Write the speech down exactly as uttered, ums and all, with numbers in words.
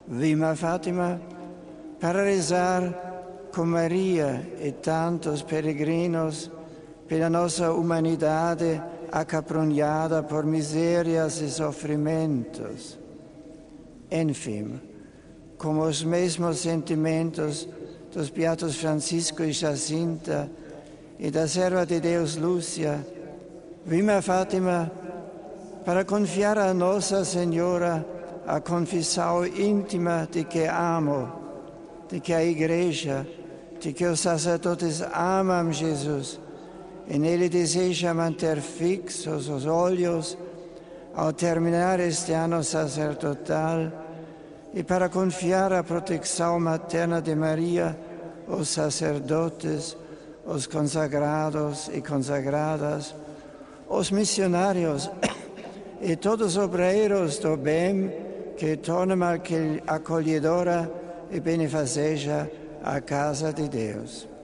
Vim a Fátima para rezar com Maria e tantos peregrinos pela nossa humanidade acabrunhada por misérias e sofrimentos. Enfim, com os mesmos sentimentos dos beatos Francisco e Jacinta e da serva de Deus Lúcia, vim a Fátima para confiar a Nossa Senhora a confissão íntima de que amo, de que a Igreja, de que os sacerdotes amam Jesus e nele deseja manter fixos os olhos ao terminar este ano sacerdotal e para confiar a proteção materna de Maria, os sacerdotes, os consagrados e consagradas, os missionários e todos os obreiros do bem que tornam acolhedora e benefazeja a casa de Deus.